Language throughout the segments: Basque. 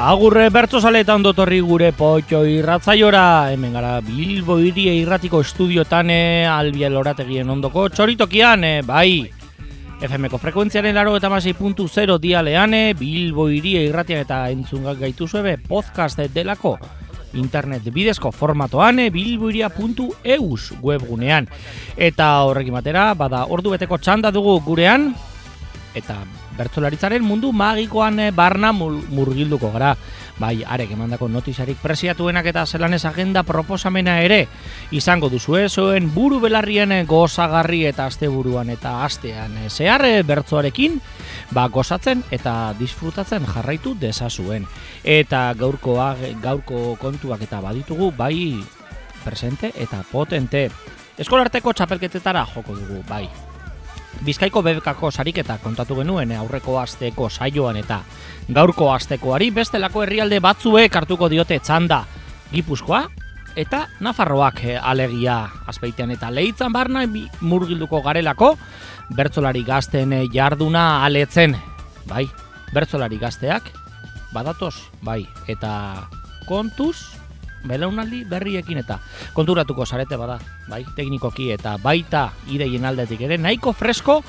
Agurre bertzozale eta ondotorri gure potxo irratzaiora, hemen gara Bilbo Hiria irratiko estudiotan Albiel Lorategien ondoko txoritokian, bai. FM-ko frekuentziaren 96.0 dialean, Bilbo Hiria irratian eta entzungak gaituzue podcast delako internet bidezko formatoan bilbohiria.eus webgunean. Eta horrekin batera, bada ordu beteko txanda dugu gurean, eta bertsolaritzaren mundu magikoan barna murgilduko gara. Bai, arek emandako notiziarik preziatuenak eta zelanez agenda proposamena ere izango duzue, zuen buru belarrien gozagarri eta asteburuan eta astean zehar bertsoarekin gozatzen eta disfrutatzen jarraitu dezazuen. Eta gaurko kontuak eta baditugu, bai presente eta potente. Eskolarteko txapelketetara joko dugu, bai. Bizkaiko BBKko sariketa kontatu genuen aurreko asteko saioan eta gaurko astekoari bestelako herrialde batzuek hartuko diote txanda. Gipuzkoa eta Nafarroak alegia Azpeitian eta Leitzan barna murgilduko garelako bertsolari gazten jarduna aletzen. Bai, bertsolari gazteak badatoz, bai, eta kontuz belaunaldi berriekin eta konturatuko zarete bada, bai, teknikoki eta baita ideien aldetik ere nahiko fresko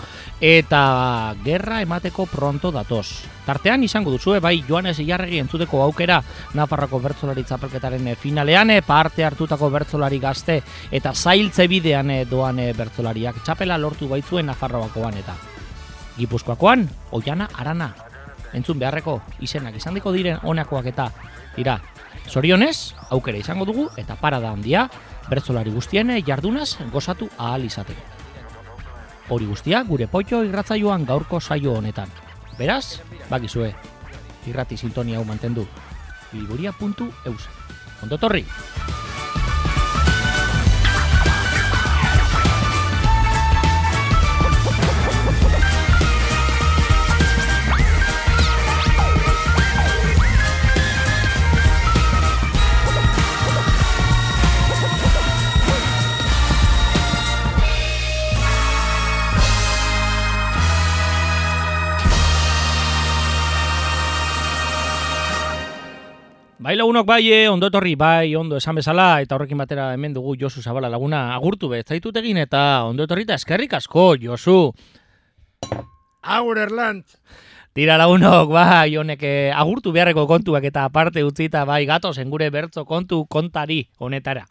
eta gerra emateko pronto datoz. Tartean izango duzue, bai, Joanes Ilarregi entzuteko aukera Nafarroko bertsolari txapelketaren finalean, parte hartutako bertsolari gazte eta zailtze bidean doan bertsolariak txapela lortu baitzuen Nafarroakoan eta Gipuzkoakoan, Oiana Arana. Entzun beharreko izenak izan diko diren honakoak eta dira. Zorionez, aukera izango dugu eta parada handia bertsolari guztien jardunaz gozatu ahal izateko. Hori guztia gure potxo irratzaioan gaurko saio honetan. Beraz, bakizue, irrati sintonia hau mantendu. Bilbohiria.eus. Ondotorri! Bai lagunok, bai, ondo etorri, bai, ondo esan bezala, eta horrekin batera hemen dugu Josu Zabala laguna agurtu zaitut egin, eta ondo etorri eta eskerrik asko, Josu. Agur Erlant. Tira lagunok, bai, honek agurtu beharreko kontuak eta aparte utzita, bai, gatozen gure bertso kontari honetara.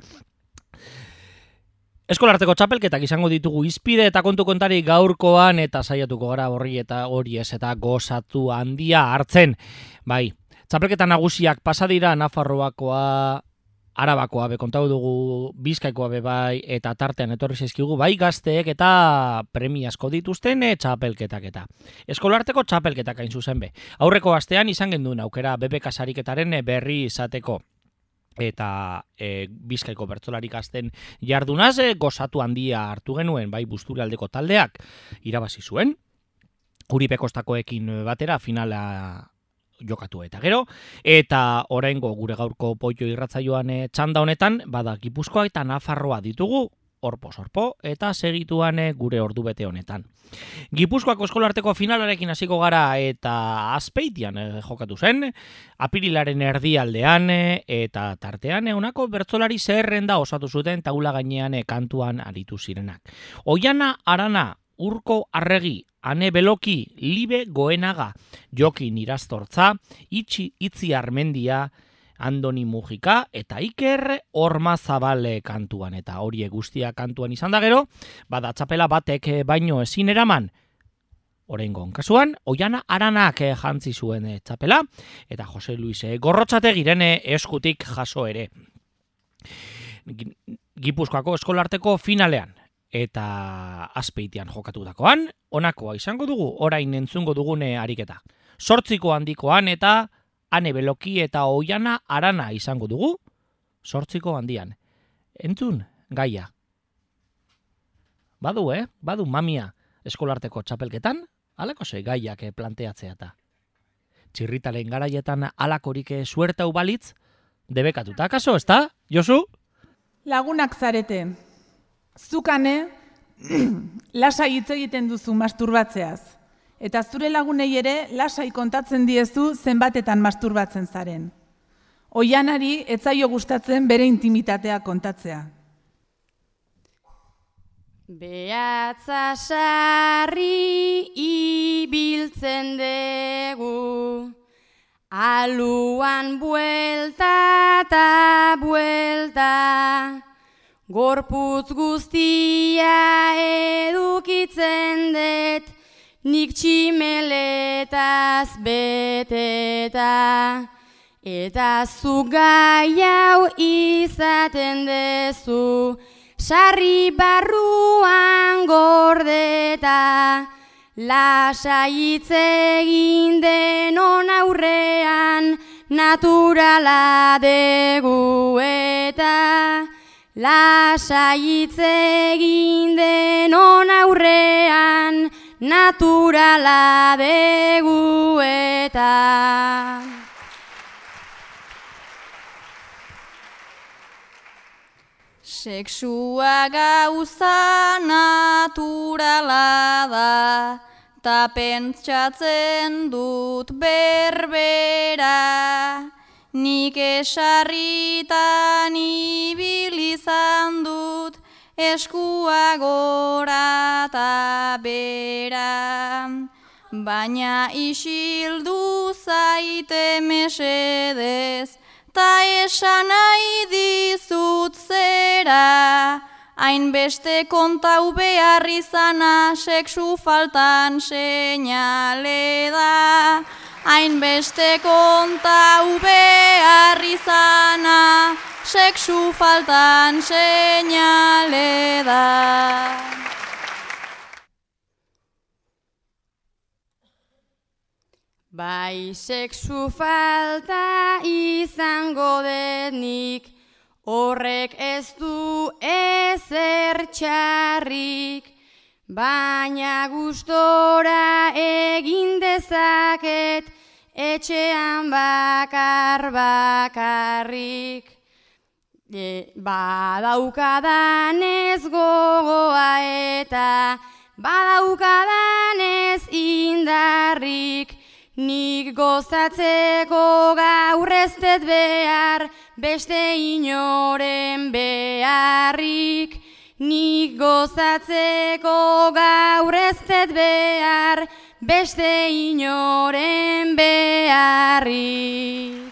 Eskolarteko txapelketak izango ditugu izpide eta kontu kontari gaurkoan eta saiatuko gara horri eta hori ez eta gozatu handia hartzen, bai. Txapelketa nagusiak pasadira Nafarroakoa, Arabakoa kontatu dugu, Bizkaikoa bai eta tartean etorri zaizkigu bai gazteek eta premiazko dituzten txapelketak eta. Eskolarteko txapelketak hain zuzen be. Aurreko astean izan genduen aukera BBK sariketaren berri izateko. Eta Bizkaiko bertsolari gazten jardunaz gozatu handia hartu genuen bai Busturialdeko taldeak irabazi zuen. Uribe Kostakoekin batera finala jokatu eta gero, eta oraingo gure gaurko potxo irratzaioan txanda honetan, bada Gipuzkoa eta Nafarroa ditugu, orpo-sorpo, eta segituan gure ordubete honetan. Gipuzkoako eskolarteko finalarekin hasiko gara eta Azpeitian jokatu zen, apirilaren erdialdean eta tartean honako bertsolari zerrenda osatu zuten taula gainean kantuan aritu zirenak. Oiana Arana, Urko Arregi, Ane Beloki, Libe Goenaga, Jokin Irastortza, Itzi Armendia, Andoni Mujika eta Iker Ormazabale kantuan. Eta hori guztia kantuan izan da gero, bada txapela batek baino ezin eraman. Oraingon kasuan, Oiana Aranak jantzi zuen txapela, eta Jose Luis Gorrotxategiren eskutik jaso ere. Gipuzkoako eskolarteko finalean. Eta Azpeitian jokatutakoan, honakoa izango dugu, orain entzungo dugune ariketa. 8 handikoan eta Ane Beloki eta Oiana Arana izango dugu, 8 handian. Entzun, gaia. Badu mamia eskolarteko txapelketan, alako ze gaiak planteatzea eta. Txirritalen garaietan alakorik suertau balitz, debekatuta, kaso, ezta, Josu? Lagunak zarete. Zukane, lasai hitz egiten duzu masturbatzeaz. Eta zure lagunei ere lasai kontatzen diezu zenbatetan masturbatzen zaren. Oianari ez zaio gustatzen bere intimitatea kontatzea. Behatza sarri ibiltzen dugu, aluan buelta eta buelta, gorputz guztia edukitzen dut, nik tximeletaz beteta, eta zu gai hau izaten dezu, sarri barruan gordeta, lasai hitz egin denon aurrean, naturala dugu eta, lasai hitz egin denon aurrean, naturala dugu eta. Sexua gauza naturala da, ta pentsatzen dut berbera, nik esarritan ibili izan dut, eskua gora ta bera. Baina isildu zaite mesedez, ta esan nahi dizut zera, hainbeste kontau behar izana sexu faltan seinale da. Hainbeste kontau behar izana sexu faltan seinale da. Bai sexu falta izango denik, horrek ez du ezer txarrik, baina gustora egin dezaket etxean bakarrik. Badaukadanez gogoa eta badaukadanez indarrik, nik gozatzeko gaur ez dut behar, beste inoren beharrik. Nik gozatzeko gaur ez dut behar, beste inoren beharrik.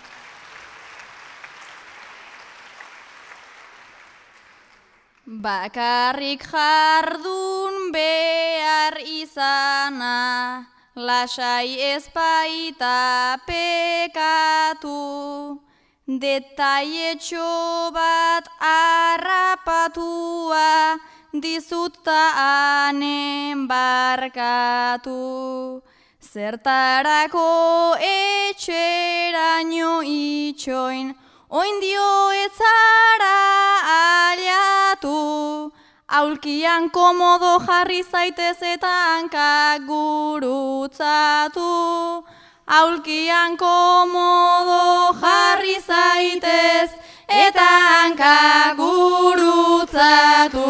Bakarrik jardun behar izana, lasai ezpaita pekatu, detaietxo bat harrapatua, dizut ta anen barkatu. Zertarako etxeraino itxoin, oindio etzara aliatu, aulkian komodo jarri zaitez eta hankak gurutzatu. Aulkian komodo jarri zaitez eta hankak gurutzatu.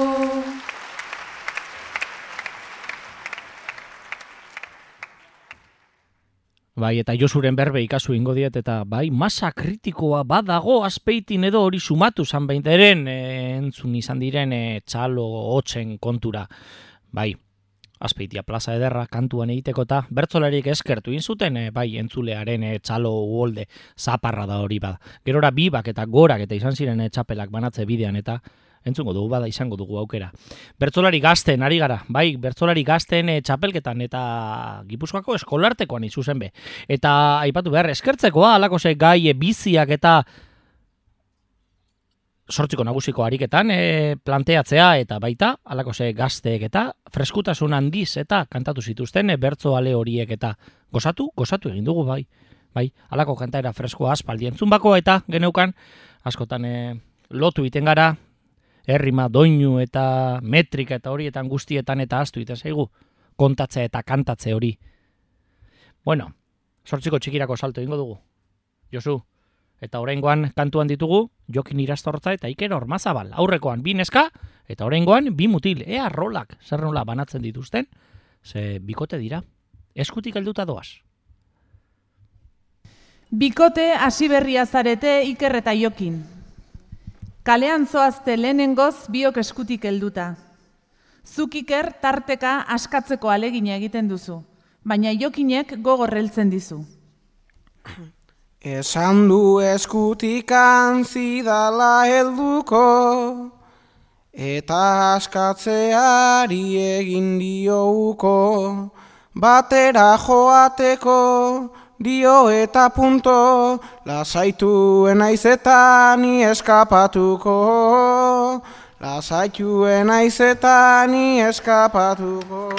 Bai, eta Josuren berbe ikasu ingo diet, eta bai, masa kritikoa badago Azpeitin edo hori sumatu zan beinteren entzun izan diren txalo hotzen kontura. Bai, Azpeitia plaza ederra kantuan egiteko eta bertzolarik eskertu inzuten, bai, entzulearen txalo uholde zaparra da hori bada. Gerora bibak eta gorak eta izan ziren txapelak banatze bidean eta entzungo dugu bada izango dugu aukera. Bertzolari gazten ari gara, bai, bertzolari gazten txapelketan eta Gipuzkoako eskolartekoan izuzen be. Eta aipatu behar eskertzekoa, alako ze gai biziak eta sortziko nagusiko ariketan planteatzea eta baita, alako ze gazteek eta freskutasun handiz eta kantatu zituzten bertzo ale horiek eta gozatu egin dugu bai. Bai, alako kantaera freskoa aspaldi entzun bakoa eta geneukan askotan lotu iten gara, errima, doinu eta metrika eta horietan guztietan eta ahaztu iten zaigu, kontatzea eta kantatze hori. Bueno, sortziko txikirako salto ingo dugu. Josu, eta oraingoan kantuan ditugu, Jokin Irastortza eta Iker Ormazabal. Aurrekoan 2 neska eta oraingoan 2 mutil. Ea rolak, zer nola banatzen dituzten, ze bikote dira. Eskutik helduta doaz. Bikote hasi berria zarete Iker eta Jokin. Kalean zoazte lehenengoz biok eskutik helduta. Zuk Iker tarteka askatzeko alegina egiten duzu, baina Jokinek gogor heltzen dizu. Esan du eskutik antzidala helduko, eta askatzeari egin diouko, batera joateko dio eta punto, lasaituen naiz ni eskapatuko, lasaituen naiz ni eskapatuko.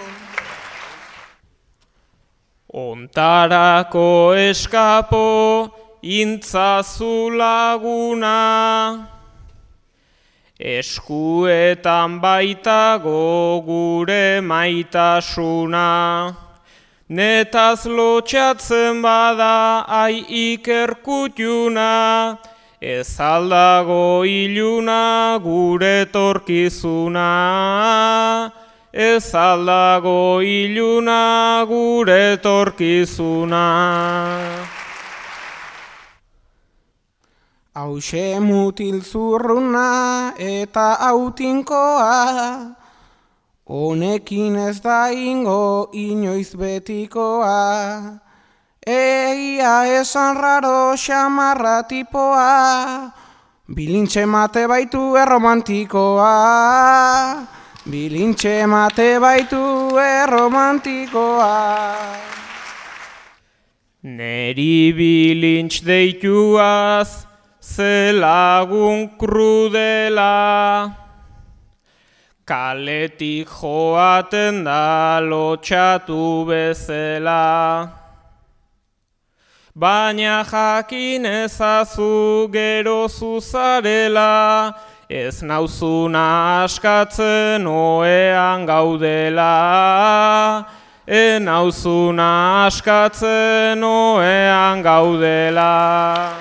Ontarako eskapo intzazu laguna, eskuetan baitago gure maitasuna. Netaz lotxatzen bada ai Iker kutxuna, ez aldago iluna gure torkizuna. Ez aldago iluna gure torkizuna. Hauxe mutil zurruna eta autinkoa, honekin ez da ingo inoiz betikoa. Egia esan raro xamarra tipoa, bilintxe mate baitu erromantikoa. Bilintxe mate baitu erromantikoa. Neri bilintx deituaz, ze lagun krudela, kaletik joaten da lotxatu bezala. Baina jakin ezazu gero zuzarela, ez nauzuna askatzen oean gaudela. Nauzuna askatzen oean gaudela.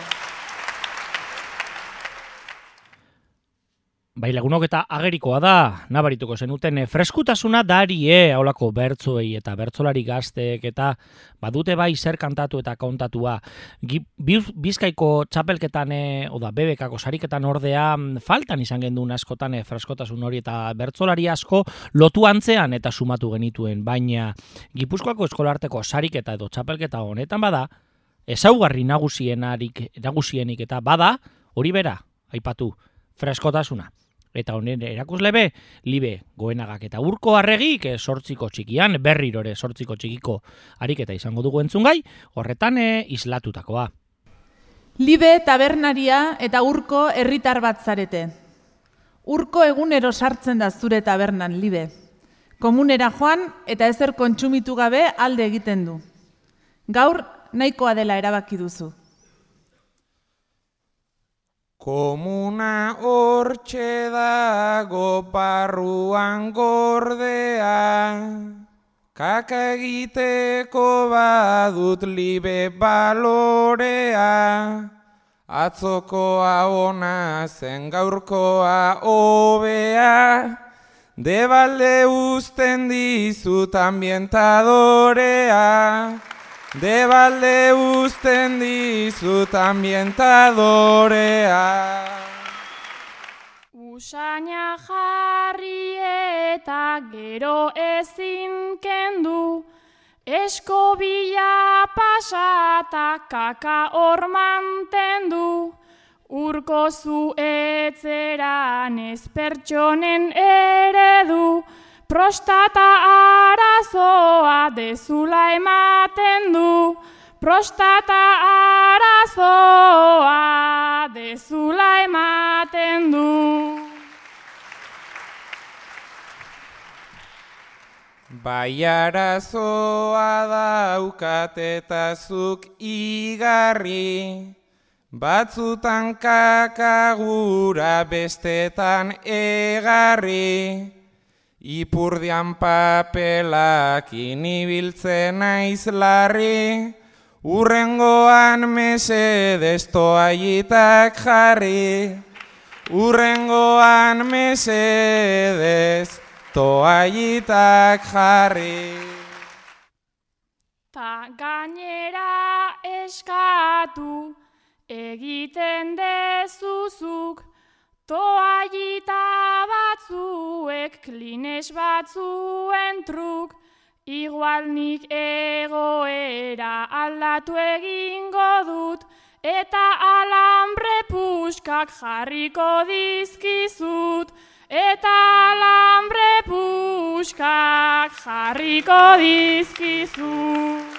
Bai, lagunok eta agerikoa da, nabarituko zenuten, freskutasuna darie haulako bertzuei eta bertzolari gazteek eta badute bai zer kantatu eta kontatua. Bizkaiko txapelketan, oda bebekako sariketan ordea, faltan izan genduen askotan freskotasun hori eta bertzolari asko lotu antzean eta sumatu genituen, baina Gipuzkoako eskolarteko sariketa edo txapelketa honetan bada, ezaugarri nagusienik eta bada, hori bera, aipatu, freskotasuna. Eta honen erakuslebe, Libe Goenagak eta Urko Arregik sortziko txikian, berrirore sortziko txikiko ariketa izango dugu entzungai, horretan islatutakoa. Libe tabernaria eta Urko herritar bat zarete. Urko egunero sartzen da zure tabernan, Libe. Komunera joan eta ezer kontsumitu gabe alde egiten du. Gaur nahikoa dela erabaki duzu. Komuna hortxe dago barruan gordea, kaka egiteko badut Libe balorea. Atzokoa ona zen gaurkoa hobea, debalde uzten dizut ambientadorea. Debalde uzten dizut ambientadorea. Usaina jarri eta gero ezin kendu, eskobila pasata kaka hor mantendu. Urko zu etzeran ez pertsonen eredu, prostata arazoa dezula ematen du. Prostata arazoa dezula ematen du. Bai arazoa daukat eta zuk igarri, batzutan kakagura bestetan egarri. Ipurdian papelak inibiltzen naiz larri, urrengoan mesedez toallitak jarri. Urrengoan mesedez toallitak jarri. ta gainera eskatu, egiten dezuzuk, toallita batzuek, klines batzuen truk, igual nik egoera aldatu egingo dut, eta alambre puskak jarriko dizkizut, eta alambre puskak jarriko dizkizut.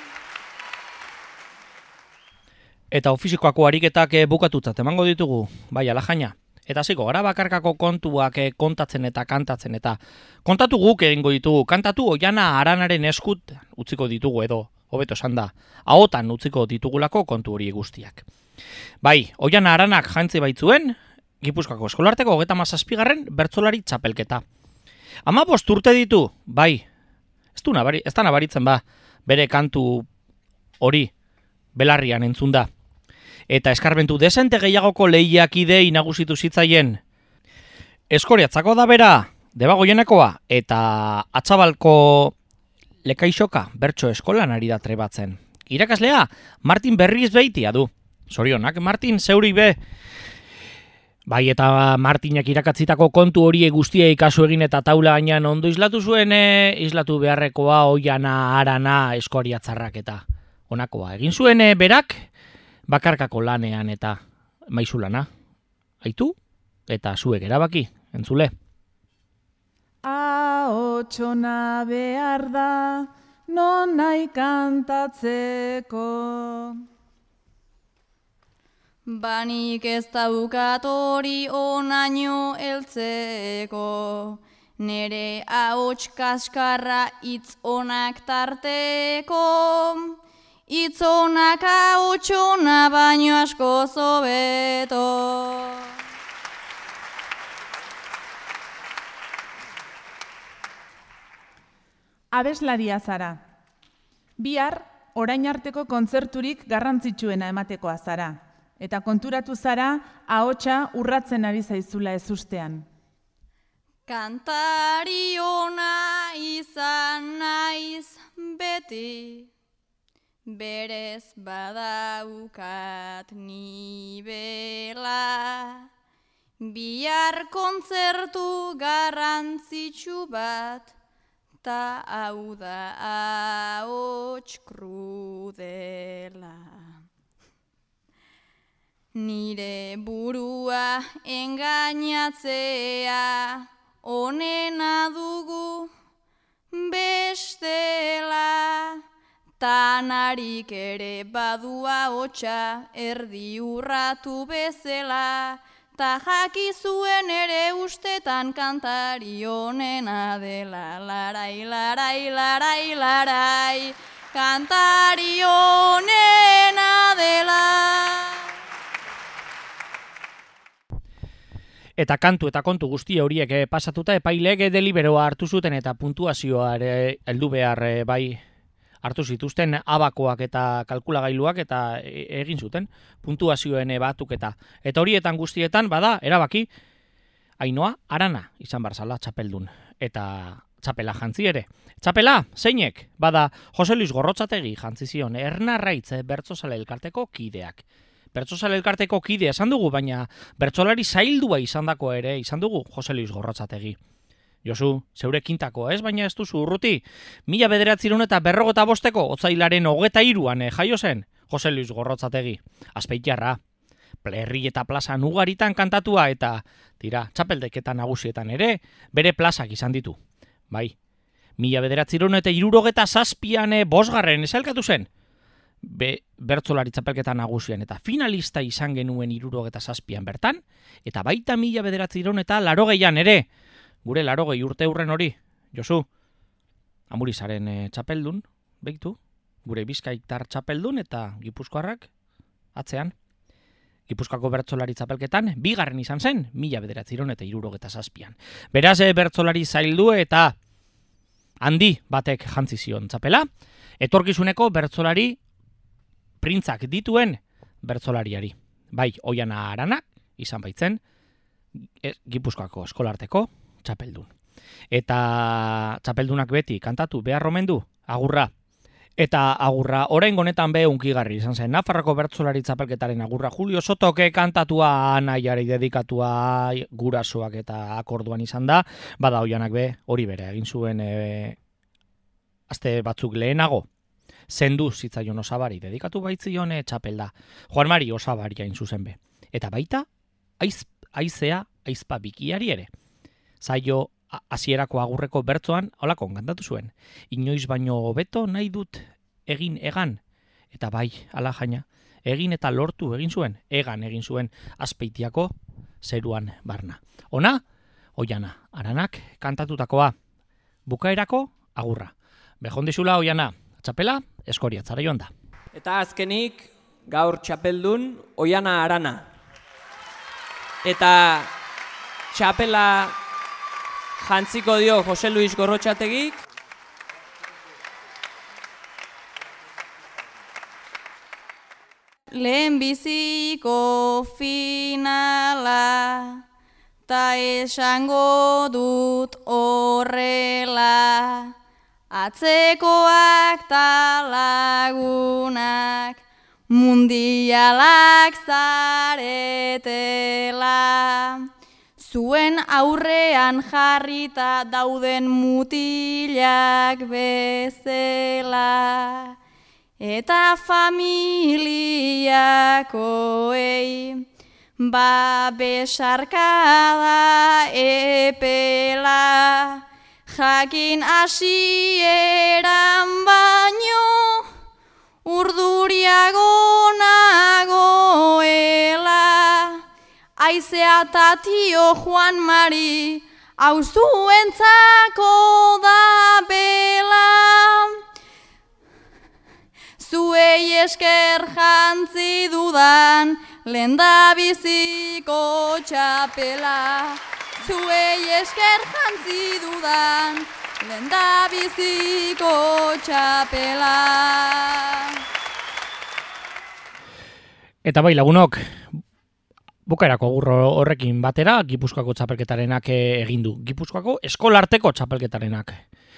Eta ofizikoako ariketak bukatutzat emango ditugu, bai alajaina. Eta hasiko gara bakarkako kontuak kontatzen eta kantatzen, eta kontatu guk egingo ditugu, kantatu Oiana Aranaren eskut utziko ditugu edo, hobeto esan da, ahotan utziko ditugulako kontu hori guztiak. Bai, Oiana Aranak jantzi baitzuen, Gipuzkoako eskolarteko 37. bertsolari txapelketa. 15 urte ditu, bai, ez da nabaritzen ba, bere kantu hori belarrian entzun da. Eta eskarbentu desente gehiagoko lehiakide nagusitu zitzaien. Eskoriatzako da bera, Debagoienekoa, eta Atzabalko Lekaixoka bertso eskolan ari da trebatzen. Irakaslea, Martin Berriz Beitia du. Zorionak, Martin, zeuri be. Bai, eta Martinak irakatzitako kontu horiek guztia ikasu egin eta taula gainean ondo islatu zuen, islatu beharrekoa Oiana Arana eskoriatzarrak eta honakoa. Egin zuen berak, bakarkako lanean eta maizulana. Aitu eta zuek erabaki, entzule. Ahotxona behar da, non nahi kantatzeko. Banik ez daukat hori onaino heltzeko, nere ahots kaskarra hitz onak tarteko, hitz onak ahotsona baino asko zobeto. Abeslaria zara. Bihar, orain arteko kontzerturik garrantzitsuena ematekoa zara. Eta konturatu zara, ahotsa urratzen ari zaizula ezustean. Kantari ona izan naiz beti, berez badaukat nibela. Bihar kontzertu garrantzitsu bat, ta hau da ahots krudela. Nire burua engainatzea onena dugu bestela, tanarik ere badua hotsa erdi urratu bezala, ta jakizuen ere ustetan kantari onena dela. Larai, larai, larai, larai, kantari onena dela. Eta kantu eta kontu guzti horiek pasatuta epaileek deliberoa hartu zuten eta puntuazioa heldu behar bai hartu zituzten abakoak eta kalkulagailuak eta egin zuten puntuazioen batuketa. Eta horietan guztietan bada erabaki Ainhoa Arana izan barzala txapeldun eta txapela jantzi ere. Txapela zeinek bada Jose Luis Gorrotzategi jantzi zion Ernarraitz bertsozale elkarteko kideak. Bertsozale elkarteko kidea esan dugu, baina bertsolari zaildua izandako ere izan dugu Jose Luis Gorrotzategi. Josu, zeure kintako, ez? Baina ez duzu urruti. 1955 otsailaren 23an jaio zen Jose Luis Gorrotzategi. Azpeitiarra, Plerri eta plazan ugaritan kantatua eta, tira, txapeldeketan nagusietan ere, bere plazak izan ditu. Bai, 1967an 5. esalkatu zen. Bertsolari txapelketa nagusian eta finalista izan genuen 67an bertan, eta baita 1980an ere, gure 80 urte hurren hori, Josu, Amurizaren txapeldun, behitu, gure Bizkaitar txapeldun eta Gipuzkoarrak, atzean. Gipuzkoako bertsolari txapelketan, 2. izan zen, 1977an. Beraz, bertsolari zaildu eta handi batek jantzi zion txapela, etorkizuneko bertsolari printzak dituen bertsolariari. Bai, Oiana Aranak izan baitzen Gipuzkoako eskolarteko txapeldun. Eta txapeldunak beti kantatu behar omen du, agurra. Eta agurra, orain honetan be unkigarri izan zen. Nafarroko bertsolari txapelketaren agurra Julio Sotoke kantatua anaiari dedikatua gurasoak eta akorduan izan da. Bada Oianak be hori bere egin zuen aste batzuk lehenago. Zendu zitzaion Osabari dedikatu baitzion txapelda. Juan Mari Osabari hain zuzen be. Eta baita aizpa bikiari ere. Zaio hasierako agurreko bertsoan holako kantatu zuen. Inoiz baino hobeto nahi dut egin egan. Eta bai, ala jaina, egin eta lortu egin zuen, egan egin zuen Azpeitiako zeruan barna. Ona, Oiana, Aranak kantatutakoa. Bukaerako agurra. Behondizula Oiana, txapela, Eskoriatzara joan da. Eta azkenik, gaur txapeldun, Oiana Arana. Eta txapela jantziko dio Jose Luis Gorrotxategik. Lehenbiziko finala, ta esango dut horrela, atzekoak ta lagunak, mundialak zaretela. Zuen aurrean jarrita dauden mutilak bezala, eta familiakoei besarkada epela, jakin hasieran baino urduriago nagoela. Aizea eta tio Juan Mari, hau zuentzako da bela. Zuei esker jantzi dudan, lehendabiziko txapela. Zuei esker jantzi dudan, lehendabiziko txapela. Eta bai lagunok, bukaerako agurro horrekin batera, Gipuzkoako txapelketarenak egin du. Gipuzkoako eskolarteko txapelketarenak.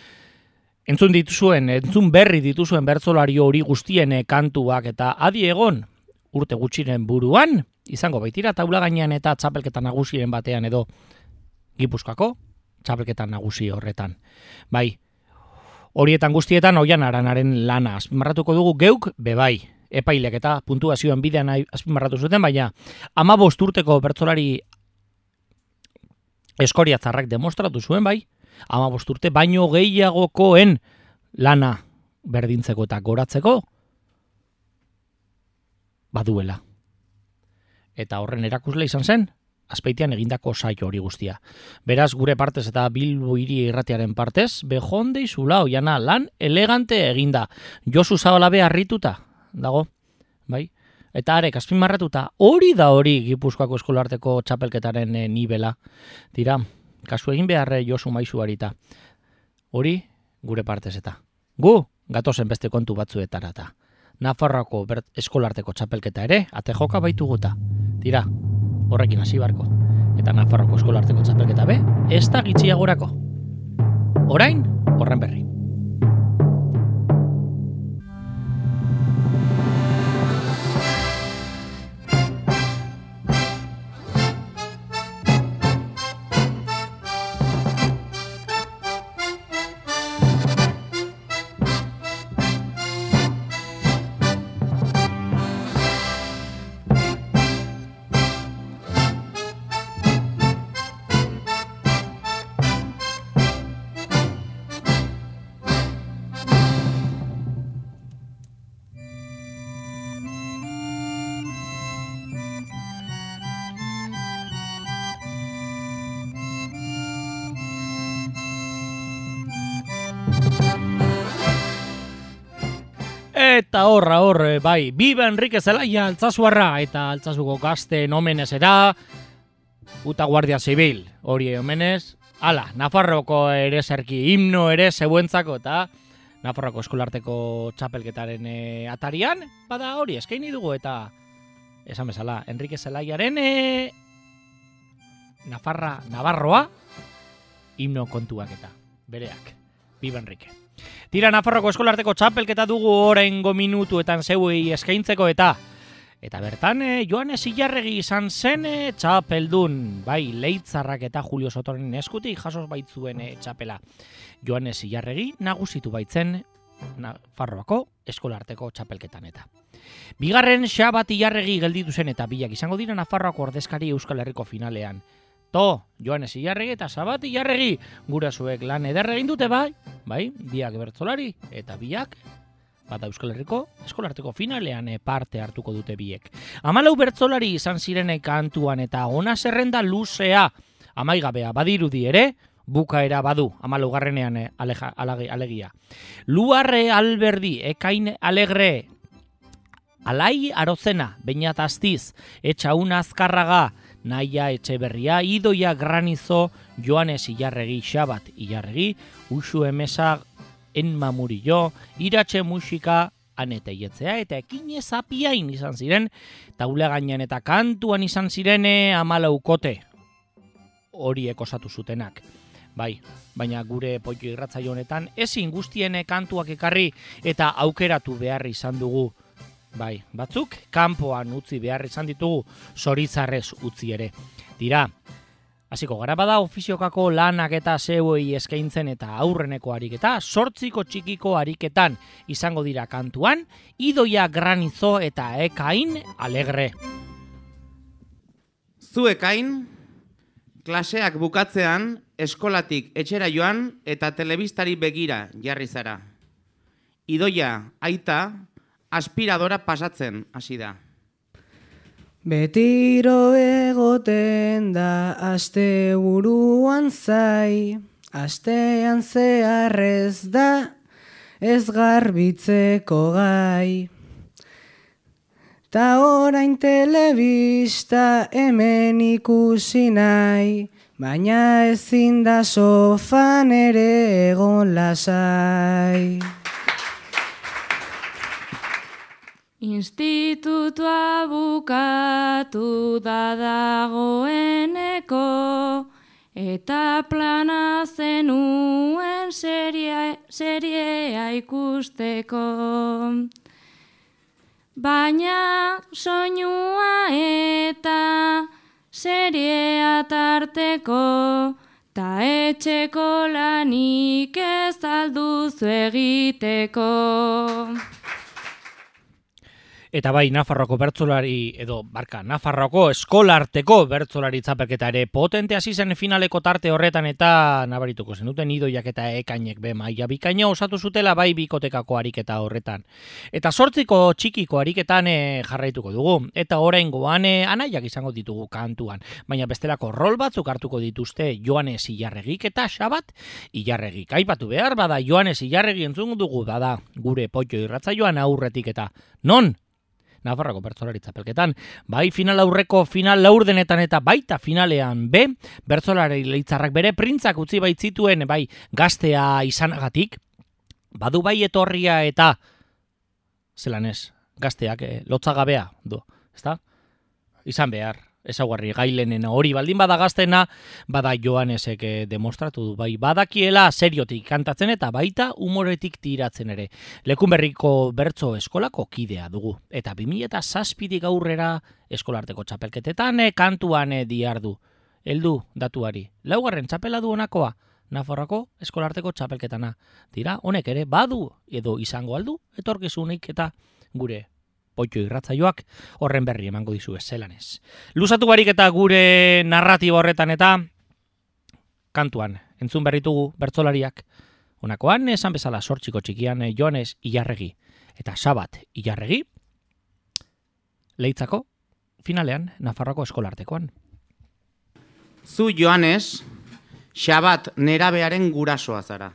Entzun berri dituzuen bertsolari hori guztien kantuak eta adi egon urte gutxiren buruan, izango baitira taula gainean eta txapelketa nagusiren batean edo Gipuzkoako txapelketa nagusi horretan. Bai, horietan guztietan Oiana Aranaren lana azpimarratuko dugu geuk bebai. Epailek eta puntuazioan bidean azpimarratu zuten, baina 15 urteko bertsolari Eskoriatzarrak demostratu zuen, bai, 15 urte baino gehiagokoen lana berdintzeko eta goratzeko baduela. Eta horren erakusle izan zen, Azpeitian egindako saio hori guztia. Beraz, gure partez eta Bilbo Hiri Irratiaren partez, behonde izula Oiana lan elegante eginda. Josu Zabalabe harrituta dago, bai? Eta arek azpimarratuta hori da hori Gipuzkoako eskolarteko txapelketaren nibela. Tira, kasu egin beharre Josu Maizuarita. Hori gure partez eta. Gu, gatozen beste kontu batzuetara eta. Nafarroako eskolarteko txapelketa ere, ate joka baituguta. Tira, horrekin hasi barko. Eta Nafarroako eskolarteko txapelketa be, ez da gitxiagorako. Orain, horren berri. Eta horra, bai, Biba Enrique Zelaia Altzazuarra eta Altzasuko gazten omenezera, Uta Guardia Zibil, hori omenez, ala, Nafarroko ere zerki himno ere zeuentzako eta Nafarroko eskolarteko txapelketaren atarian, bada hori eskaini dugu eta esan bezala, Enrique Zelaiaren Navarroa himno kontuak eta bereak, Biba Enrique. Tira, Nafarroko eskolarteko txapelketa dugu oraingo minutuetan zeuei eskaintzeko eta bertan Joanes Ilarregi izan zen txapeldun, bai, Leitzarrak eta Julio Sotoren eskutik jasos baitzuen txapela. Joanes Ilarregi nagusitu baitzen Nafarroako eskolarteko txapelketan eta. Bigarren Xabat Ilarregi gelditu zen eta bilak izango dira Nafarroako ordezkari Euskal Herriko finalean. Joanes Ilarregi eta Xabat Ilarregi gurasoek lan ederra egin dute bai, biak bertsolari eta biak bada Euskal Herriko eskolarteko finalean parte hartuko dute biek. 14 bertsolari izan ziren kantuan eta ona zerrenda luzea, amaigabea badirudi ere, bukaera badu, 14garrenean alegia. Luarre Alberdi, Ekain Alegre, Alai Arozena, Beñat Astiz, Etxaun Azkarraga, Naia Etxeberria, Idoia Granizo, Joanes Ilarregi, Xabat Ilarregi, Uxu Emesa, Enma Murillo, Iratxe Musika, Anete Ietzea eta Ekine Zapiain izan ziren, taule gainean eta kantuan izan ziren 14 kote horiek osatu zutenak. Bai, baina gure Poio irratsaio honetan ezin guztien kantuak ekarri eta aukeratu behar izan dugu. Bai, batzuk kanpoan utzi behar izan ditugu, zoritzarrez utzi ere. Tira, hasiko gara bada ofiziokako lanak eta zeuei eskaintzen eta aurreneko ariketa, 8 txikiko ariketan izango dira kantuan, Idoia Granizo eta Ekain Alegre. Zu Ekain, klaseak bukatzean, eskolatik etxera joan eta telebistari begira jarri zara. Idoia, aita, aspiradora pasatzen hasi da. Betiro egoten da asteburuan zai, astean zeharrez da ez garbitzeko gai. Ta orain telebista hemen ikusi nahi, baina ezin da sofan ere egon lasai. Institutua bukatu da dagoeneko, eta plana zenuen seriea ikusteko. Baina soinua eta seriea tarteko, ta etxeko lanik ez alduzu egiteko. Eta bai, Nafarroako bertsolari, Nafarroako eskolarteko bertsolari txapelketa ere potente hasi zen finaleko tarte horretan eta nabarituko zenuten Idoiak eta Ekainek maila bikaina osatu zutela bai bikotekako ariketa horretan. Eta 8 txikiko ariketan jarraituko dugu, eta oraingoan anaiak izango ditugu kantuan, baina bestelako rol batzuk hartuko dituzte Joanes Ilarregik eta Xabat Ilarregik. Aipatu behar, bada Joanes Ilarregi entzun dugu, bada gure Poio irratsaioan aurretik eta non? Nafarroako bertsolari txapelketan, bai final aurreko final laurdenetan eta baita finalean bertsolari Leitzarrak bere printzak utzi baitzituen bai gaztea izanagatik, badu bai etorria eta zelan ez, gazteak lotzagabea du, ezta? Izan behar, ezaugarri gailenena hori baldin bada gaztena, bada Joanesek demostratu du, bai badakiela seriotik kantatzen eta baita humoretik tiratzen ere. Lekunberriko bertso eskolako kidea dugu, eta 2007tik aurrera eskolarteko txapelketetan kantuan diardu. Heldu datuari, 4. txapela du honakoa, Nafarroako eskolarteko txapelketana. Dira, honek ere badu edo izango aldu, etorkizunik eta gure Poio irratsaioak horren berri emango dizu zelanez. Luzatu barik eta gure narratiba horretan eta kantuan entzun berritugu bertsolariak. Honakoan esan bezala 8 txikian Joanes Ilarregi eta Xabat Ilarregi Leitzako finalean Nafarroako eskolartekoan. Zu Joanes, Xabat nerabearen gurasoa zara.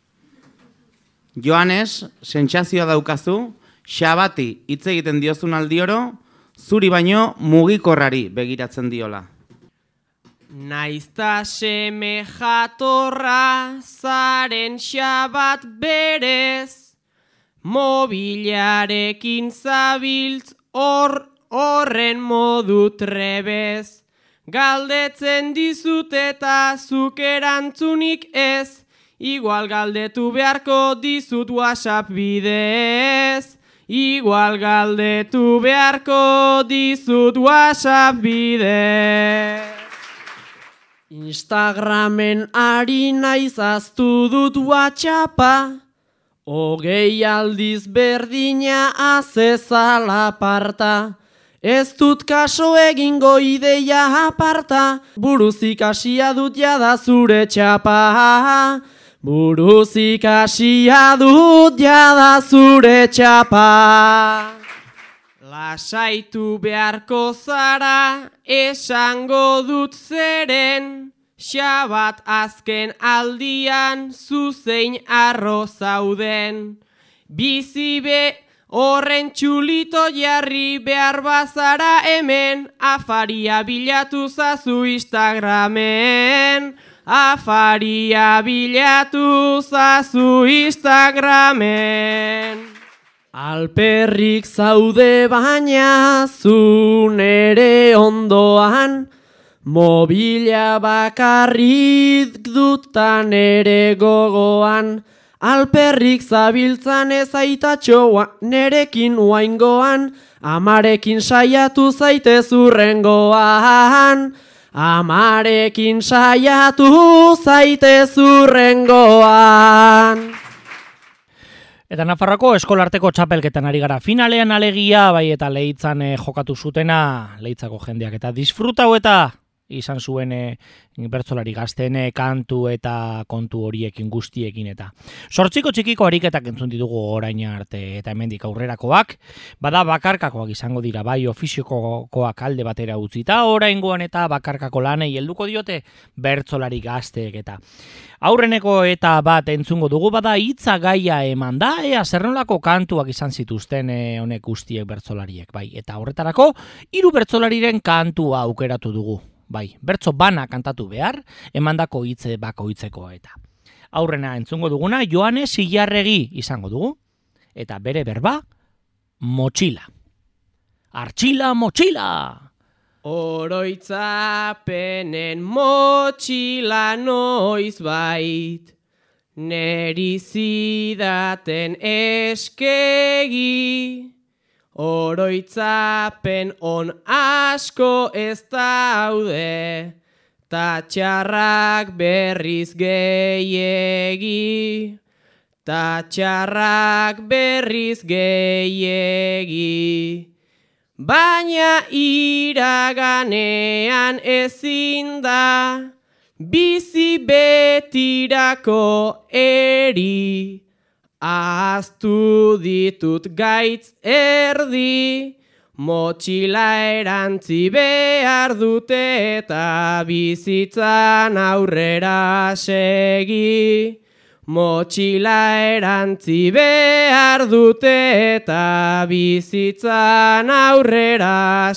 Joanes, sentsazioa daukazu, Xabati hitz egiten diozun aldioro, zuri baino mugikorrari begiratzen diola. Naizta seme jatorra zaren Xabat berez, mobilarekin zabiltz horren modu trebez. Galdetzen dizut eta zuk erantzunik ez, igual galdetu beharko dizut WhatsApp bidez. Igual galdetu beharko dizut WhatsApp bidez. Instagramen ari naiz aztu dut WhatsAppa, 20 aldiz berdina azezala parta. Ez dut kaso egingo ideia aparta, buruzik hasia dut jada zure txapa. Buruzik hasia dut jada zure txapa. Lasaitu beharko zara, esango dut zeren, Xabat azken aldian zuzein arro zauden. Bizibe horren txulito jarri behar bazara hemen, afaria bilatu zazu Instagramen. Afaria bilatu zazu Instagramen. Alperrik zaude baina zu nere ondoan, mobila bakarrik dutan ere gogoan. Alperrik zabiltzan ez aitatxo nerekin oaingoan, amarekin saiatu zaitez urrengoan. Amarekin saiatu zaitez urrengoan. Eta Nafarroako eskolarteko txapelketan ari gara finalean alegia, bai eta Leitzan jokatu zutena, Leitzako jendeak eta disfrutau eta izan zuen bertsolari gazteen kantu eta kontu horiekin guztiekin eta. Zortziko txikiko ariketak entzun ditugu orain arte eta hemendik aurrerakoak, bada bakarkakoak izango dira, bai ofiziokoak alde batera utzita, oraingoan eta bakarkako lanei helduko diote bertsolari gazteek eta. Aurreneko eta bat entzungo dugu, bada hitza gaia eman da, ea zernolako kantuak izan zituzten honek guztiek bertsolariek, bai, eta horretarako 3 bertsolariren kantua aukeratu dugu. Bai, bertso bana kantatu behar, emandako hitze bakoitzeko eta. Aurrena entzungo duguna, Joane Zilarregi izango dugu, eta bere berba, motxila. Artxila, motxila! Oroitzapenen motxila noiz bait, neri zidaten eskegi. Oroitzapen on asko ez daude, ta txarrak berriz gehiegi. Ta txarrak berriz gehiegi. Baina iraganean ezin da, bizi betirako eri. Ahaztu ditut gaitz erdi, motxila erantzi behar dute eta bizitzan aurrera segi. Motxila erantzi behar dute eta bizitzan aurrera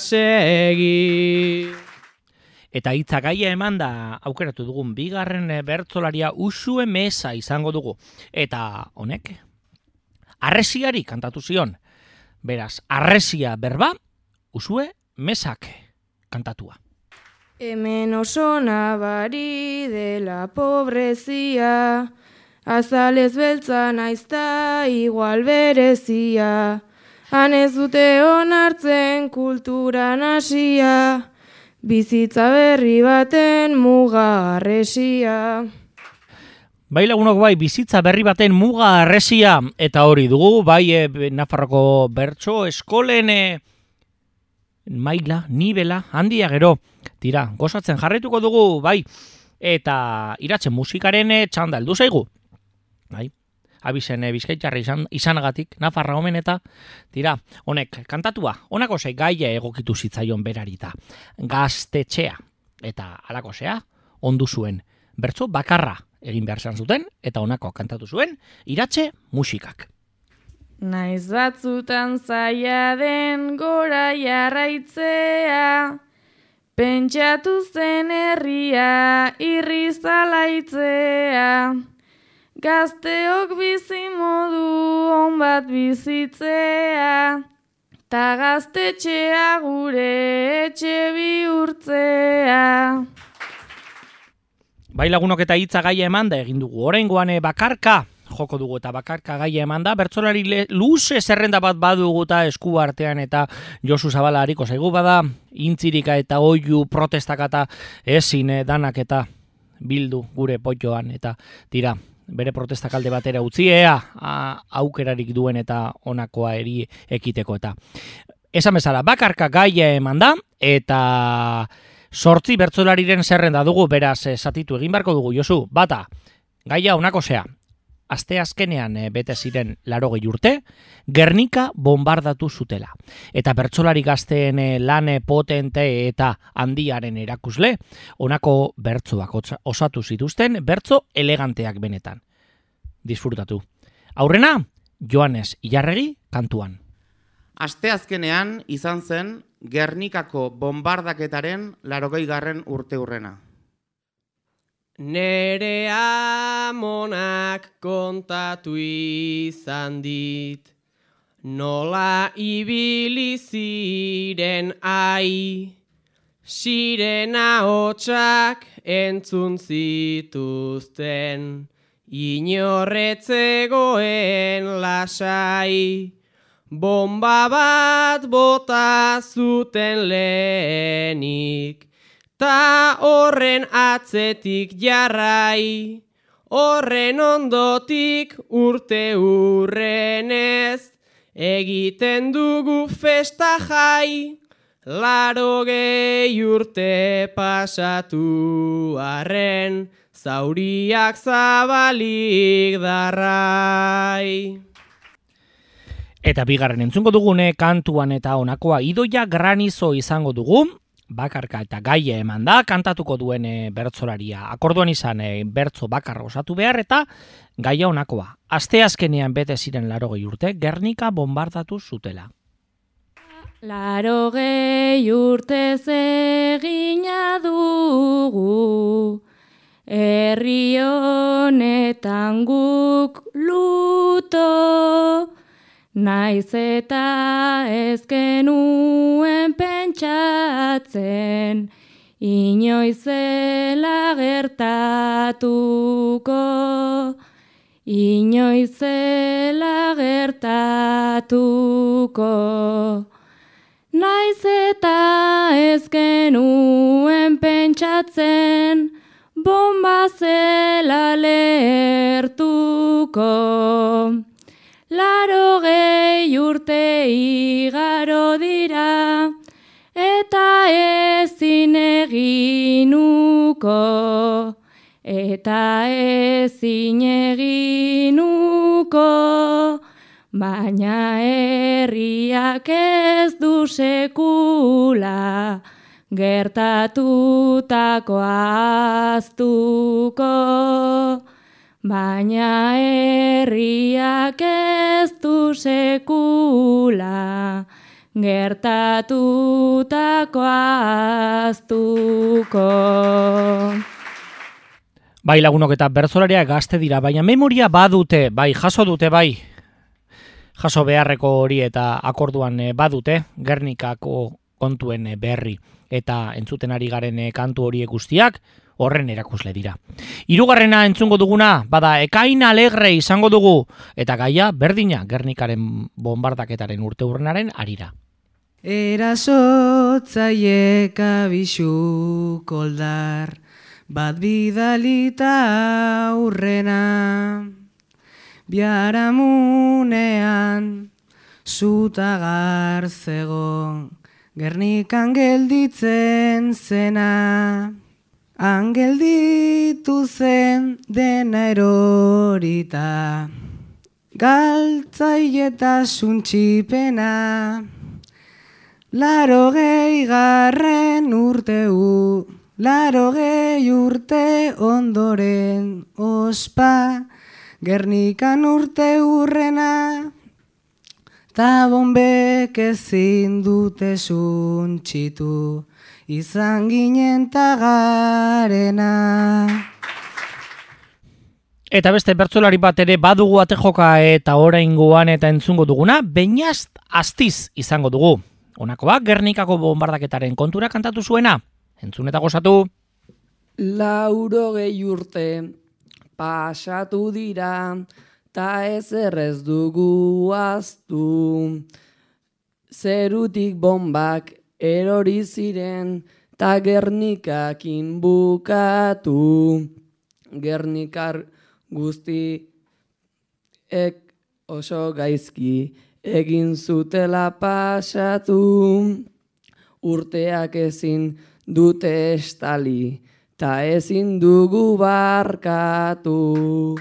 segi. Eta hitza gaia eman da aukeratu dugun bigarren bertsolaria Uxue Mesa izango dugu. Eta honek, arresiari kantatu zion. Beraz, arresia berba, Uxue Mesak kantatua. Hemen oso nabari dela pobrezia, azalez beltza naizta igual berezia, han ez dute onartzen kultura nasia, bizitza berri baten muga arresia. Bai lagunok bai, bizitza berri baten muga arresia, eta hori dugu, bai Nafarroko bertso eskolen maila, nibela, handia gero. Tira, gozatzen jarretuko dugu, bai, eta iratzen musikaren txanda heldu zaigu. Bai, abizen bizkaitarra izanagatik, Nafarra omen eta, tira, honek kantatua, honako zei gaia egokitu zitzaion berarita. Gaztetxea, eta halako zea, ondu zuen, bertso bakarra egin behar zuten, eta honako kantatu zuen, iratxe musikak. Naiz batzutan zaila den gora jarraitzea, pentsatu zen herria irrizalaitzea, gazteok bizimodu on bat bizitzea, ta gaztetxea gure etxe bihurtzea. Bai lagunok eta hitza gaia eman da egin dugu. Oraingoan bakarka joko dugu eta bakarka gaia eman da. Bertsolari luze zerrenda bat badugu eta esku artean eta Josu Zabala hariko zaigu bada. Intzirika eta oiu protestaka eta ezin danak eta bildu gure potjoan eta tira. Bere protestak alde batera utzi, aukerarik duen eta onakoa eri ekiteko eta. Esan bezala, bakarka gaia eman da, eta 8 bertsolariren zerrenda dugu, beraz, zatitu egin beharko dugu, Josu. Bata, gaia honako zea, asteazkenean bete ziren 80 urte, Gernika bombardatu zutela. Eta bertsolari gazteen lan potente eta handiaren erakusle, honako bertsoak osatu zituzten, bertso eleganteak benetan. Disfrutatu. Aurrena, Joanes Ilarregi kantuan. Asteazkenean izan zen Gernikako bombardaketaren 80. urteurrena. Nere amonak kontatu izan dit, nola ibili ziren sirena hotsak entzun zituzten, inorretzegoen lasai. Bomba bat bota zuten lehenik, ta horren atzetik jarrai, horren ondotik urte urrenez, egiten dugu festa jai, 80 urte pasatu arren, zauriak zabalik darrai. Eta bigarren entzungo dugune kantuan eta honakoa Idoia Granizo izango dugu, bakarka eta gaia eman da, kantatuko duen bertsolaria. Akorduan izan bertso bakarra osatu behar eta gaia honakoa. Asteazkenean bete ziren 80 urte, Gernika bombardatu zutela. 80 urte egina dugu, herri honetan guk luto, naiz eta ez genuen pentsatzen, inoizela gertatuko, inoizela gertatuko. Naiz eta ez genuen pentsatzen, bomba zela lehertuko. 80 urte igaro dira, eta ezin eginuko, eta ezin eginuko, baina herriak ez du sekula, gertatutako ahaztuko. Baina herriak ez du sekula, gertatutako ahaztuko. Bai lagunok eta bertsolariak gazte dira, baina memoria badute, bai jaso dute, bai jaso beharreko hori eta akorduan badute, Gernikako kontuen berri eta entzuten ari garen kantu horiek guztiak, horren erakusle dira. Hirugarrena entzungo duguna, bada Ekain Alegre izango dugu, eta gaia berdina Gernikaren bombardaketaren urteurrenaren harira. Erasotzaiek abisu koldar, bat bidalita aurrena, biharamunean zutagar zegon, Gernikan gelditzen zena. Angelditu zen dena erorita, galtzaile suntxipena, 80 urte ondoren ospa, Gernikan urte urrena, ta bombek ezin dute suntxitu, izan ginen tagarena. Eta beste bertsolari bat ere badugu atejoka eta oraingoan eta entzungo duguna, Beñast Astiz izango dugu. Honakoa Gernikako bombardaketaren kontura kantatu zuena. Entzun eta gozatu. Laurogei urte pasatu dira, ta ezer ez dugu ahaztu. Zerutik bombak erori ziren, ta Gernikakin bukatu. Gernikar guztiek oso gaizki egin zutela pasatu. Urteak ezin dute estali, ta ezin dugu barkatu.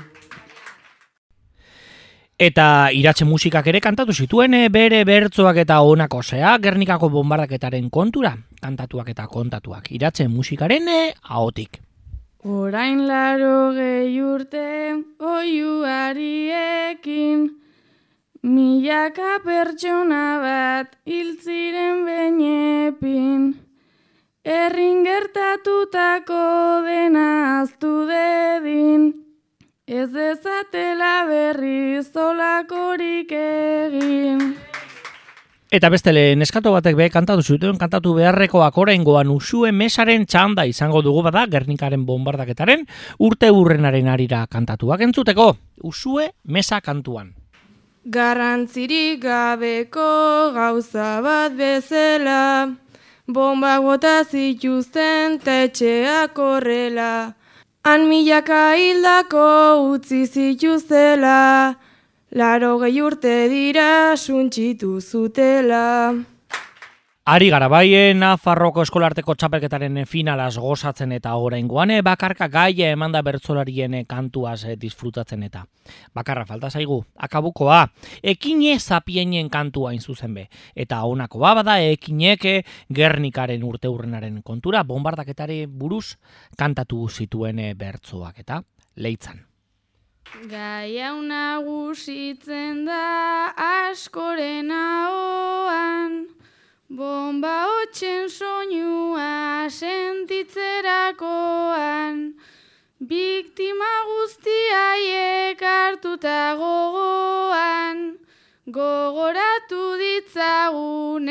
Eta Iratxe musikak ere kantatu zituen bere bertsoak eta honakosea Gernikako bombardaketaren kontura, kantatuak eta kontatuak Iratxe musikaren ahotik. Orain 80 urte oihuariekin, milaka pertsona bat hil ziren benepin. Herrin gertatutako dena ahaztu dedin, ez dezatela berriz olakorik egin. Eta beste neskato batek kantatu zuten, kantatu beharrekoak oraingoan Uxue Mesaren txanda izango dugu bada Gernikaren bombardaketaren urte urrenaren arira kantatuak entzuteko. Uxue Mesa kantuan. Garrantzirik gabeko gauza bat bezala, bombak bota zituzten ta etxeak horrela. Han milaka hildako utzi zituztela, 80 urte dira suntsitu zutela. Ari gara bai Nafarroko eskolarteko txapelketaren finalaz gozatzen eta oraingoan bakarka gaia emanda bertsolarien kantuaz disfrutatzen eta. Bakarra falta zaigu, akabukoa, ekine zapienien kantua zuzen be. Eta honakoa bada ekinek Gernikaren urteurrenaren kontura bombardaketari buruz kantatu zituen bertsoak eta leitzan. Gai hau nagusitzen da askoren ahoan, bomba hotxen soinua sentitzerakoan, biktima guztiaiek hartuta gogoan, gogoratu ditzagun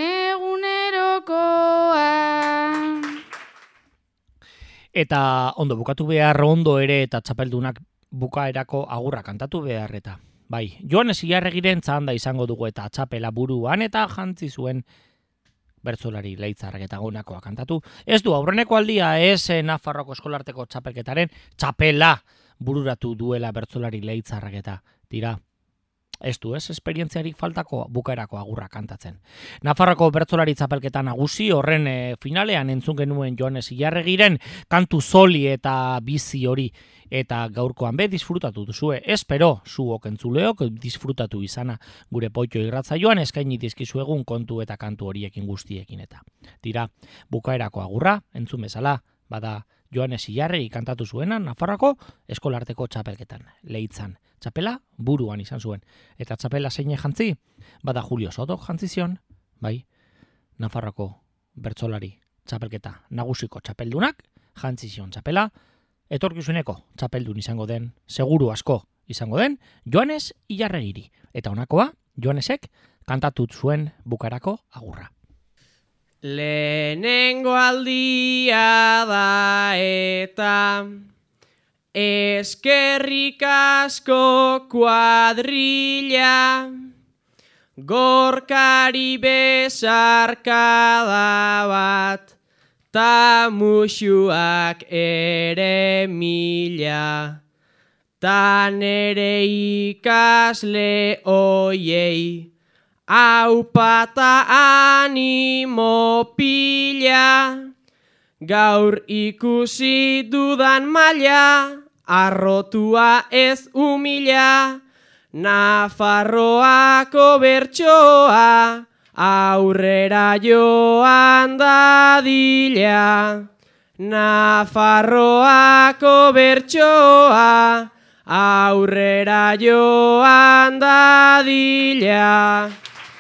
egunerokoan. Eta ondo bukatu behar ondo ere eta txapeldunak bukaerako agurra kantatu behar eta. Bai, Joanes Ilarregiren txanda izango dugu eta txapela buruan eta jantzi zuen bertsolari leitzarrak eta gonakoa kantatu. Ez du aurreneko aldia Nafarroko eskolarteko txapelketaren txapela bururatu duela bertsolari leitzarrak eta tira. Ez du esperientziarik faltako bukaerako agurra kantatzen. Nafarroko bertsolari txapelketa nagusi horren finalean entzun genuen Joanes Ilarregiren kantu zoli eta bizi hori eta gaurkoan disfrutatu duzue. Espero zuok entzuleok disfrutatu izana gure Poitxo irratsaioan eskaini dizkizuegun kontu eta kantu horiekin guztiekin eta. Tira, bukaerako agurra entzun bezala bada Joanes Ilarregi kantatu zuena Nafarroko eskolarteko txapelketan leitzan. Txapela buruan izan zuen. Eta txapela zeine jantzi? Bada Julio Soto jantzi zion, bai, Nafarroko bertsolari txapelketa nagusiko txapeldunak jantzi zion txapela, etorkizuneko txapeldun izango den, seguru asko izango den, Joanes Ilarregiri. Eta honakoa, Joanesek kantatut zuen bukarako agurra. Lehenengo aldia da eta eskerrik asko kuadrilla, gorkari besarkada bat, ta musuak ere mila, ta nere ikasle oiei, aupata animo pila, gaur ikusi dudan maila, arrotua ez humila, Nafarroako bertsoa, aurrera joan dadila. Nafarroako bertsoa, aurrera joan dadila.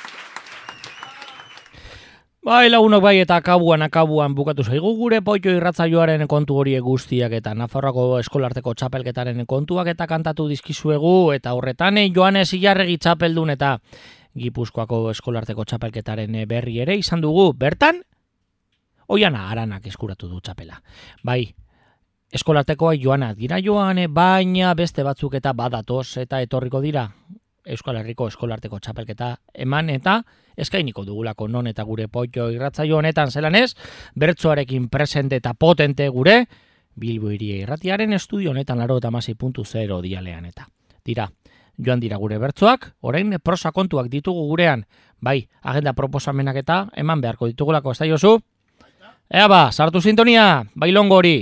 Bai, lagunok bai eta akabuan bukatu zaigu gure Poitxo irratsaioaren kontu horiek guztiak eta Nafarroako eskolarteko txapelketaren kontuak eta kantatu dizkizuegu eta horretan Joanes Ilarregi txapeldun eta Gipuzkoako eskolarteko txapelketaren berri ere izan dugu. Bertan, Oiana Aranak eskuratu du txapela. Bai, eskolatekoa joana dira joan, baina beste batzuk eta badatoz eta etorriko dira Euskal Herriko eskolarteko txapelketa eman eta eskainiko dugulako non eta gure Potxo irratsaio honetan zelan ez, bertsoarekin presente eta potente gure Bilbo Hiria Irratiaren estudio honetan 96.0 dialean eta. Dira, joan dira gure bertsoak, orain prosa kontuak ditugu gurean, bai, agenda proposamenak eta eman beharko ditugulako, ez da Josu? Ea ba, sartu sintonia, bailongo hori!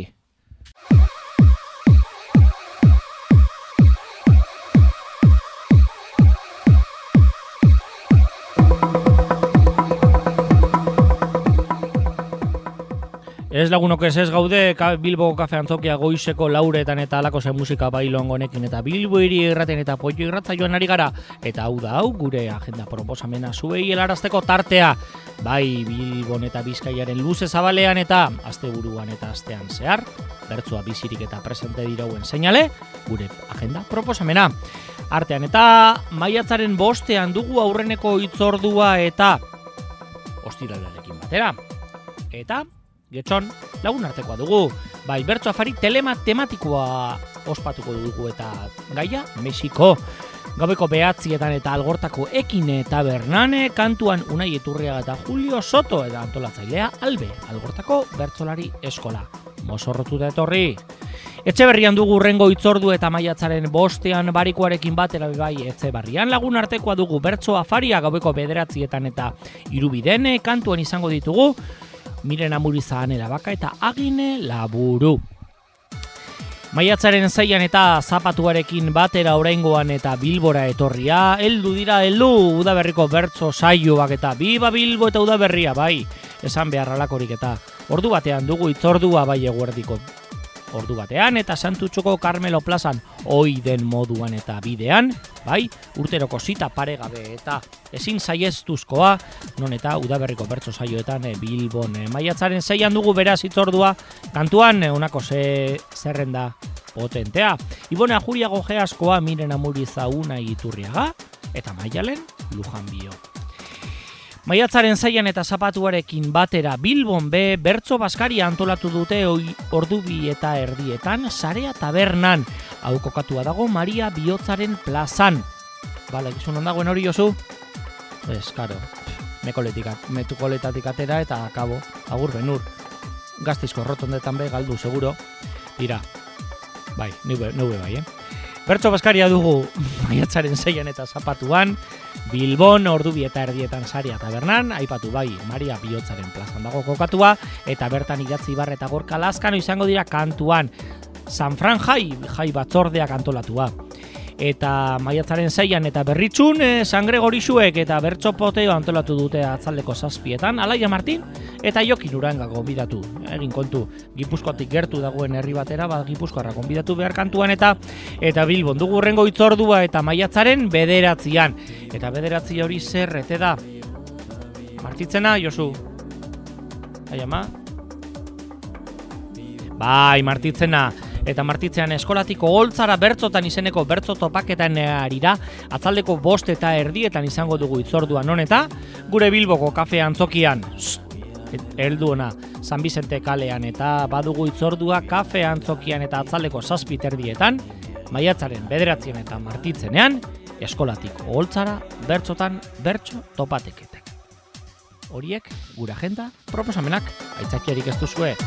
Ez lagunok ez gaude, Bilbo Kafe Antzokia goizeko lauretan eta alako zen musika bailongonekin eta Bilbo Hiria Irraten eta Potxo irratsaioan ari gara. Eta hau da hau gure agenda proposamena zuei helarazteko tartea. Bai Bilbon eta Bizkaiaren luze zabalean eta asteburuan eta astean zehar. Bertsoa bizirik eta presente dirauen seinale, gure agenda proposamena. Artean eta maiatzaren 5ean dugu aurreneko hitzordua eta ostiralarekin batera. Eta Getxon, lagun artekoa dugu, bai bertso afari tematikoa ospatuko dugu eta gaia Mexiko. Gabeko 9etan eta Algortako Ekine Tabernan kantuan Unai Iturriaga eta Julio Soto eta antolatzailea Albe, Algortako bertsolari eskola. Mozorrotu da etorri. Etxeberrian dugu urrengo hitzordu eta maiatzaren 5ean barikoarekin batera bai Etxeberrian lagun artekoa dugu bertso afaria gabeko 9etan eta Irubiden kantuan izango ditugu. Miren Amuriza Anela Baka eta Agine Laburu. Maiatzaren 6ean eta zapatuarekin batera oraingoan eta Bilbora etorria, heldu udaberriko bertso saioak eta Biba Bilbo eta udaberria bai, esan behar alakorik eta ordu batean dugu hitzordua bai eguerdiko. Ordu batean eta Santutxoko Carmelo plazan ohi den moduan eta bidean, bai, urteroko zita paregabe eta ezin saiestuzkoa, non eta udaberriko bertso saioetan Bilbon. Maiatzaren 6ean dugu beraz hitzordua, kantuan honako zerrenda potentea. Ibone Ajuria Gojeaskoa, Miren Amuriza Unai Iturriaga eta Maialen Lujan Bio. Maiatzaren 6ean eta zapatuarekin batera Bilbon be bertso baskaria antolatu dute ordu 2:30 Sarea Tabernan. Hau kokatua dago Maria Bihotzaren plazan. Bala, gizun ondagoen hori Josu? Ez, karo, metukoletatik atera eta akabo, agur benur. Gaztizko rotondetan be galdu, seguro. Dira, bai, neube bai, Bertso baskaria dugu maiatzaren 6ean eta zapatuan, Bilbon ordu 2:30 Sarea Tabernan, aipatu bai Maria Bihotzaren plazan dago kokatua, eta bertan Idatzi Ibar eta Gorka Lazkano izango dira kantuan. San Fran jai batzordeak antolatua. Eta maiatzaren 6ean eta Berritxun San Gregorixuek eta bertso poteo antolatu dute atzaldeko 7etan, Alaia Martin eta Jokin Uranga gonbidatu. Egin kontu, Gipuzkoatik gertu dagoen herri batera, Gipuzkoarra gonbidatu behar kantuan eta Bilbon dugu urrengo hitzordua eta maiatzaren 9ean. Eta 9 hori zer ete da? Martitzena, Josu? Bai, ama? Bai, Martitzena. Eta Martitzean eskolatiko holtzara bertzotan izeneko bertzo topaketan arira, atzaldeko 5:30 izango dugu hitzordua non eta gure Bilboko Kafe Antzokian. Heldu ona, San Bizente kalean eta badugu hitzordua Kafe Antzokian eta atzaldeko 7:30 maiatzaren 9ean eta Martitzenean eskolatiko holtzara bertzotan bertso topaketak. Horiek gure agenda proposamenak, aitzakiarik ez duzue.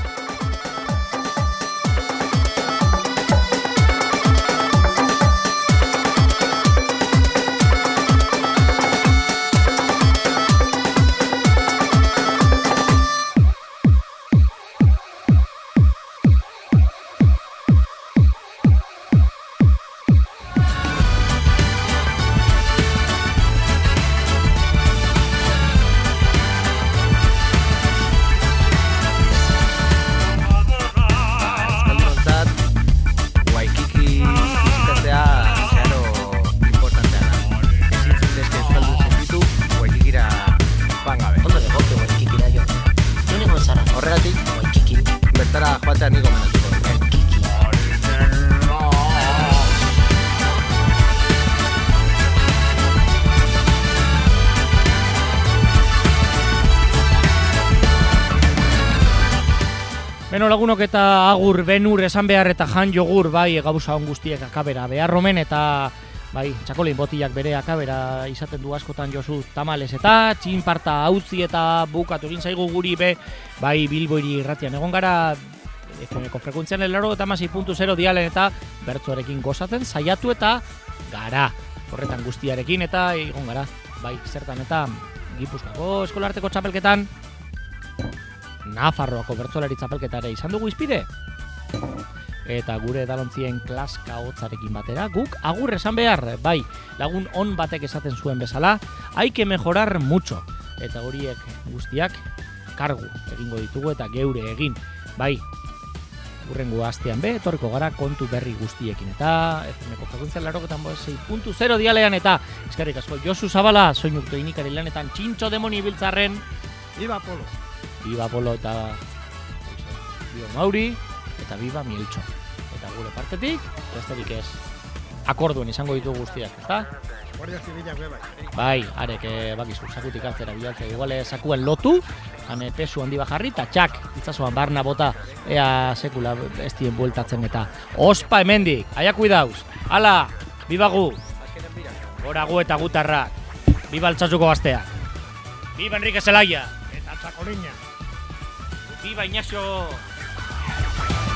Beno lagunok eta agur, benur, esan behar eta jan jogur, bai, gauza on guztiek akabera behar romen eta bai, txakolin botilak bere akabera izaten du askotan Josu tamales eta txinparta hautzi eta bukatu egin zaigu guri be, bai Bilboiri irratian egon gara FM-ko frekuentzian 96.0 dialen eta bertsoarekin gozatzen saiatu eta gara horretan guztiarekin eta egon gara, bai, zertan eta Gipuzkoako eskolarteko txapelketan Nafarroako bertsolari txapelketare izan dugu izpide eta gure edalontzien klaska hotzarekin batera guk agur esan behar, bai, lagun on batek esaten zuen bezala hay que mejorar mucho eta horiek guztiak kargu egingo ditugu eta geure egin, bai, urrengo astean be, etorriko gara kontu berri guztiekin eta FM-ko frekuentzia 96.0 dialean eta eskerrik asko Josu Zabala soinuk teknikari lanetan txintxo demoni biltzarren Viva Polo! Viva Polo eta Viva Mauri eta Viva Mieltxo. Eta gure partetik, besterik ez akorduen izango ditugu guztiak, ezta? Guardia Zibilak bai. Bai, arek bakizu, sakutik hartzera bilaltze, iguale sakuen lotu, hane pesu handi bajarri, eta txak, itzazoan barna bota, ea sekula ez dien bueltatzen eta ospa hemendik, aia kuidauz, ala, bibagu, gora gu eta gutarrak, biba Altsasuko gazteak, biba Enrique Zelaya, Eta Txakolina. Viva Ignacio!